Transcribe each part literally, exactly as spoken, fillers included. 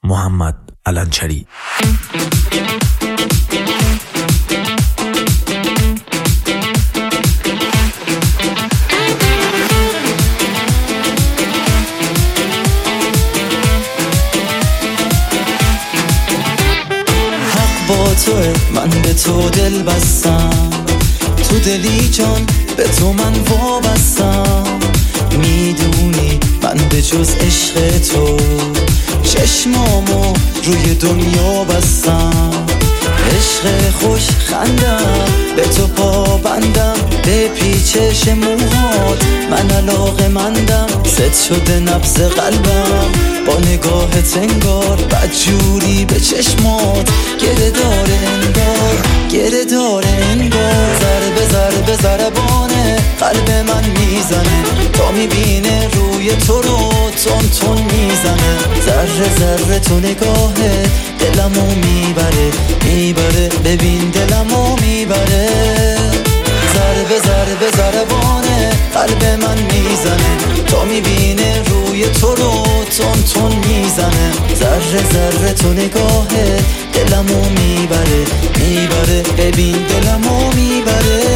محمد علنچری. با توه، من به تو دل بستم، تو دلی جان به تو من وابستم. میدونی من به جز عشق تو چشمامو روی دنیا بستم. عشق خوش خندم به تو پابندم، به پیچش موهات من علاقه مندم. ست شده نبض قلبم با نگاهت انگار، بدجوری به چشمات گره داره انگار، گره داره انگار. ضربه ضربه ضربانه قلب من میزنه، تا میبینه روی تو رو تون تون میزنه. ذره ذره تو نگاهه دلمو میبره میبره، ببین دلمو میبره. ضربه ضربه ضربانه قلب من میزنه، تا میبینه روی تو رو تون تون میزنه. ذره ذره تو نگاهه دلمو میبره میبره، ببین دلمو میبره.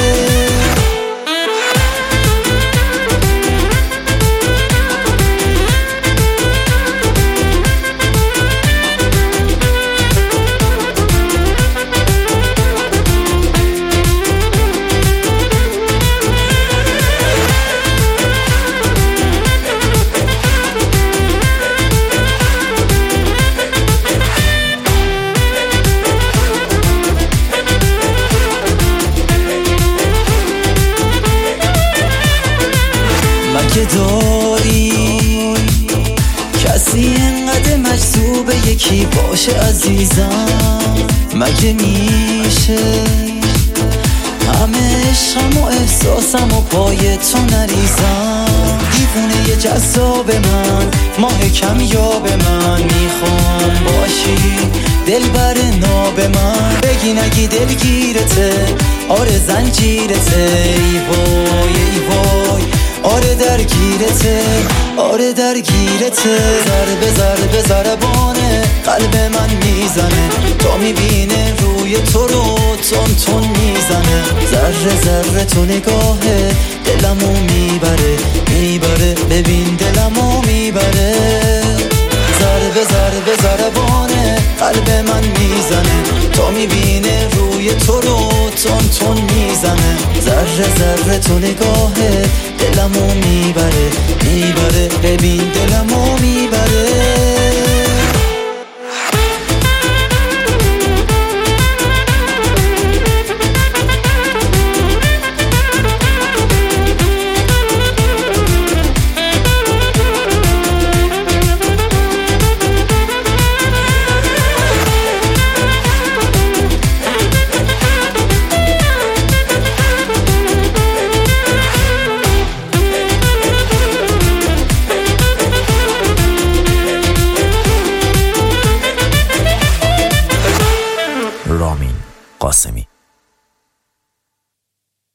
مگه داری کسی انقدر مجذوب یکی باشه عزیزم؟ مگه میشه همه عشقم و احساسم و پای تو نریزم؟ دیوونه یه جذاب من، ماه کمیاب من، میخوام باشی دل بر ناب من. بگی نگی دلگیرته، آره زنجیرته، ای وای ای وای، آره درگیرته آره درگیرته. ضربه ضربه ضربانه قلب من میزنه، تا میبینه روی تو رو تون تون میزنه. ذره ذره تو نگاهه دلمو میبره میبره، ببین دلمو میبره. ضربه ضربه ضربانه قلب من میزنه، تا میبینه روی تو رو تون تون میزنه. ذره ذره تو نگاهه دلمو میبره میبره، ببین دلمو میبره.